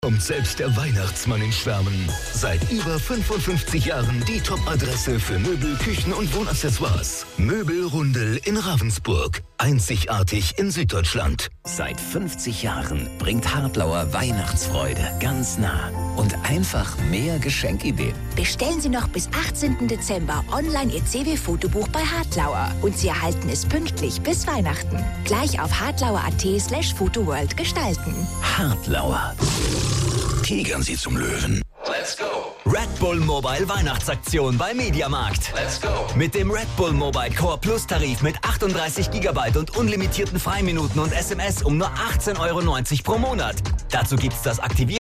Kommt selbst der Weihnachtsmann in Schwärmen. Seit über 55 Jahren die Top-Adresse für Möbel, Küchen und Wohnaccessoires. Möbelrundel in Ravensburg. Einzigartig in Süddeutschland. Seit 50 Jahren bringt Hartlauer Weihnachtsfreude ganz nah. Und einfach mehr Geschenkideen. Bestellen Sie noch bis 18. Dezember online Ihr CW-Fotobuch bei Hartlauer. Und Sie erhalten es pünktlich bis Weihnachten. Gleich auf hartlauer.at/photoworld gestalten. Hartlauer. Tigern Sie zum Löwen. Let's go! Red Bull Mobile Weihnachtsaktion bei Mediamarkt. Let's go! Mit dem Red Bull Mobile Core Plus Tarif mit 38 GB und unlimitierten Freiminuten und SMS um nur 18,90 € pro Monat. Dazu gibt's das Aktivieren